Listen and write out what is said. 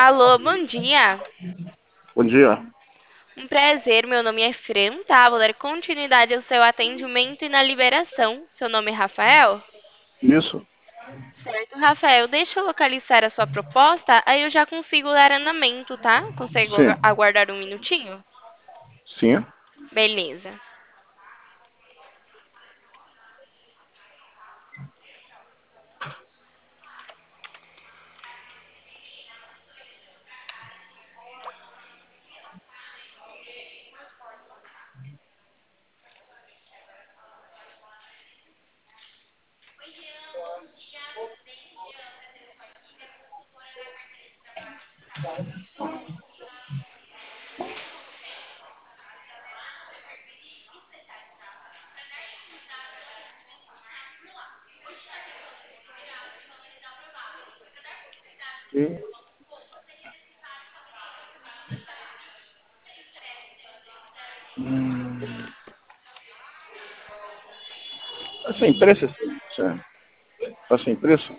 Alô, bom dia. Bom dia. Um prazer, meu nome é Fran, tá? Vou dar continuidade ao seu atendimento e na liberação. Seu nome é Rafael? Isso? Certo, Rafael, deixa eu localizar a sua proposta, aí eu já consigo dar andamento, tá? Consegue Sim. aguardar um minutinho? Sim. Beleza. Sim. Hum, tá sem preço? Sim. Tá sem preço?